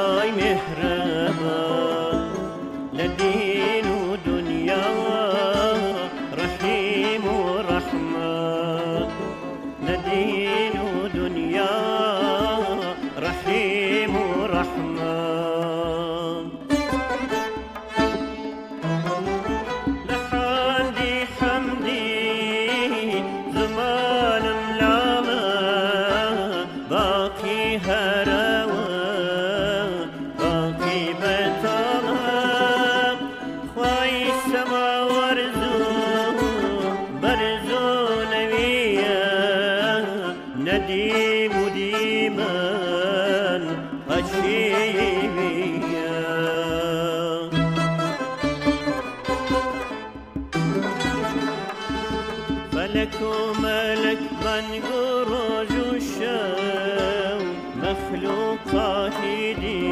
خدای مهربان لدین و دنیا رحیم و رحمان لدین و دنیا رحیم و رحمان لحمدي حمدي زمان لما باقي هراوة باقي بتمام خواي السما ورزو برزو نبيا نديم ديما أشيبيا فلك وملك من قروج الشام مخلوقات دي